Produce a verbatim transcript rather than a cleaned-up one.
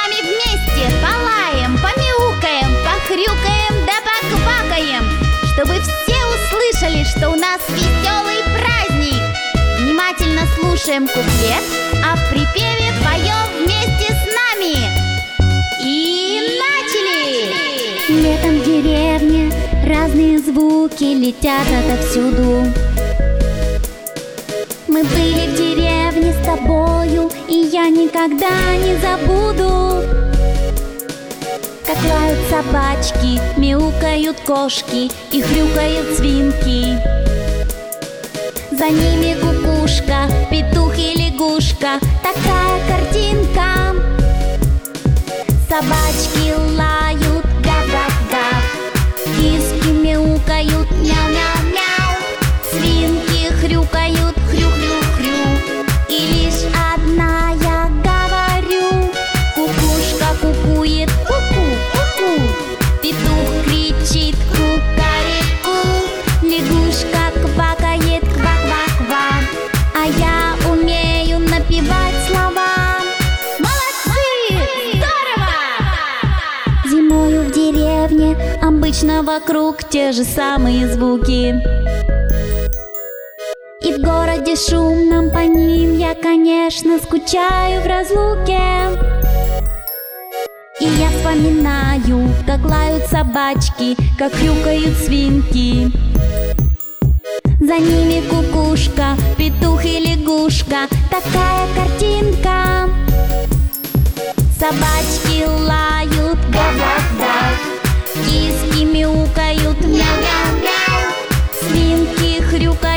вами вместе полаем, помяукаем, похрюкаем да поквакаем, чтобы все услышали, что у нас веселый праздник. Внимательно слушаем куплет, а в припеве поем вместе с нами. И начали! Летом в деревне разные звуки летят отовсюду. Мы были в деревне с тобою, и я никогда не забуду, как лают собачки, мяукают кошки и хрюкают свинки. За ними кукушка, петух и лягушка, такая картинка. Собачки лают, гав-гав-гав, киски мяукают, мяу-мяу-мяу, свинки хрюкают, хрю-хрю-хрю. И лишь одна я говорю: кукушка кукует, ку-ку-ку-ку, петух кричит, ку-ка-ри-ку, лягушка квакает, ква-ква-ква, а я умею напевать слова. Молодцы! Здорово! Зимою в деревне обычно вокруг те же самые звуки, и в городе шумном по ним я, конечно, скучаю в разлуке. И я вспоминаю, как лают собачки, как хрюкают свинки. За ними кукушка, петух и лягушка, такая картинка. Собачки лают, гав-гав-гав, киски мяукают, мяу-мяу-мяу, свинки хрюкают,